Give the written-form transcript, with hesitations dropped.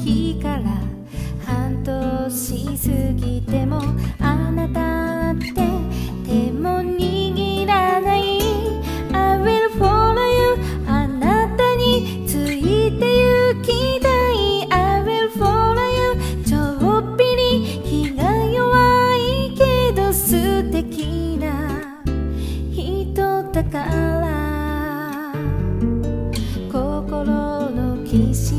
日から半年過ぎてもあなたって手も握らない。 I will follow you あなたについて行きたい。 I will follow you ちょっぴり気が弱いけど素敵な人だから。心の岸